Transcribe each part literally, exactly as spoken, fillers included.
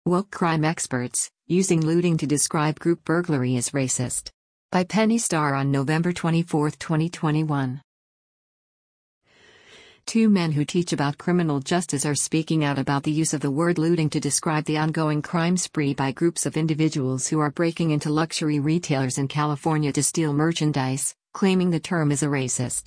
Woke crime experts, using looting to describe group burglary as racist. By Penny Starr on November twenty-fourth, twenty twenty-one. Two men who teach about criminal justice are speaking out about the use of the word looting to describe the ongoing crime spree by groups of individuals who are breaking into luxury retailers in California to steal merchandise, claiming the term is a racist.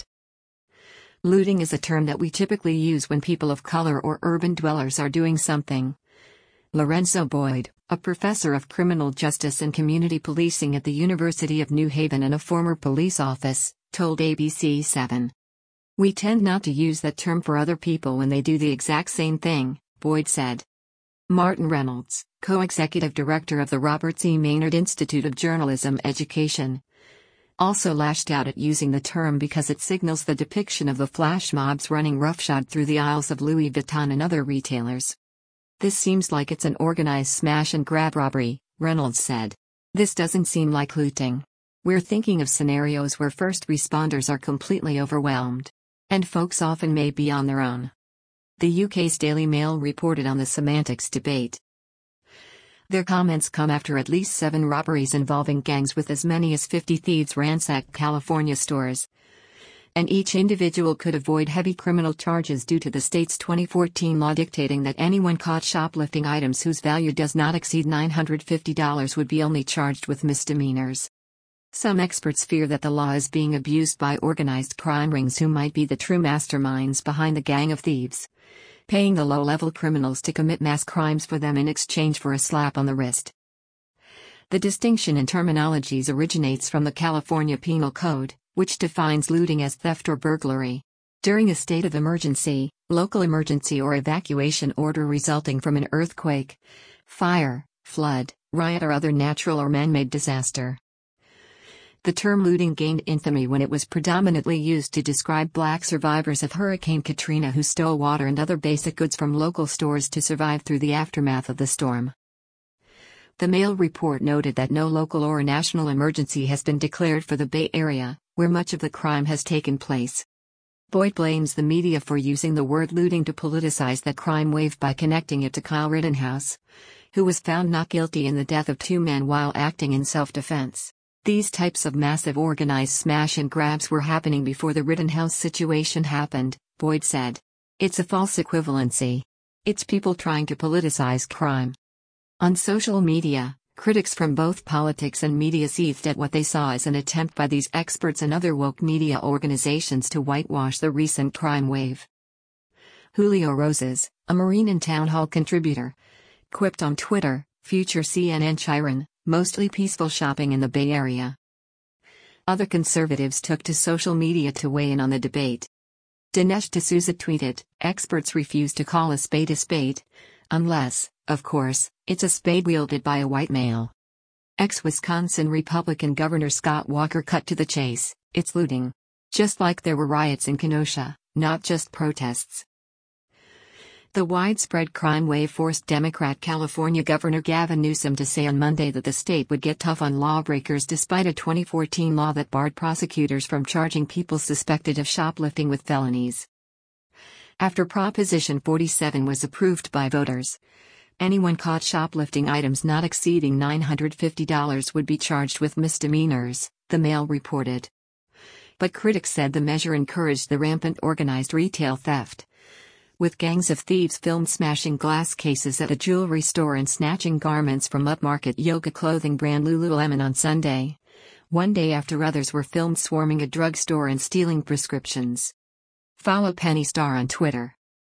Looting is a term that we typically use when people of color or urban dwellers are doing something. Lorenzo Boyd, a professor of criminal justice and community policing at the University of New Haven and a former police officer, told A B C seven. We tend not to use that term for other people when they do the exact same thing, Boyd said. Martin Reynolds, co-executive director of the Robert E. Maynard Institute of Journalism Education, also lashed out at using the term because it signals the depiction of the flash mobs running roughshod through the aisles of Louis Vuitton and other retailers. This seems like it's an organized smash and grab robbery, Reynolds said. This doesn't seem like looting. We're thinking of scenarios where first responders are completely overwhelmed. And folks often may be on their own. The U K's Daily Mail reported on the semantics debate. Their comments come after at least seven robberies involving gangs with as many as fifty thieves ransacked California stores. And each individual could avoid heavy criminal charges due to the state's twenty fourteen law dictating that anyone caught shoplifting items whose value does not exceed nine hundred fifty dollars would be only charged with misdemeanors. Some experts fear that the law is being abused by organized crime rings who might be the true masterminds behind the gang of thieves, paying the low-level criminals to commit mass crimes for them in exchange for a slap on the wrist. The distinction in terminologies originates from the California Penal Code, which defines looting as theft or burglary. During a state of emergency, local emergency or evacuation order resulting from an earthquake, fire, flood, riot or other natural or man-made disaster. The term looting gained infamy when it was predominantly used to describe black survivors of Hurricane Katrina who stole water and other basic goods from local stores to survive through the aftermath of the storm. The Mail report noted that no local or national emergency has been declared for the Bay Area, where much of the crime has taken place. Boyd blames the media for using the word looting to politicize that crime wave by connecting it to Kyle Rittenhouse, who was found not guilty in the death of two men while acting in self-defense. These types of massive organized smash and grabs were happening before the Rittenhouse situation happened, Boyd said. It's a false equivalency. It's people trying to politicize crime. On social media, critics from both politics and media seethed at what they saw as an attempt by these experts and other woke media organizations to whitewash the recent crime wave. Julio Rosas, a Marine and Town Hall contributor, quipped on Twitter, "Future C N N Chiron, mostly peaceful shopping in the Bay Area." Other conservatives took to social media to weigh in on the debate. Dinesh D'Souza tweeted, "Experts refuse to call a spade a spade, unless, of course, it's a spade wielded by a white male." Ex-Wisconsin Republican Governor Scott Walker cut to the chase, "It's looting. Just like there were riots in Kenosha, not just protests." The widespread crime wave forced Democrat California Governor Gavin Newsom to say on Monday that the state would get tough on lawbreakers despite a twenty fourteen law that barred prosecutors from charging people suspected of shoplifting with felonies. After Proposition forty-seven was approved by voters, anyone caught shoplifting items not exceeding nine hundred fifty dollars would be charged with misdemeanors, the Mail reported. But critics said the measure encouraged the rampant organized retail theft, with gangs of thieves filmed smashing glass cases at a jewelry store and snatching garments from upmarket yoga clothing brand Lululemon on Sunday, one day after others were filmed swarming a drugstore and stealing prescriptions. Follow Penny Starr on Twitter.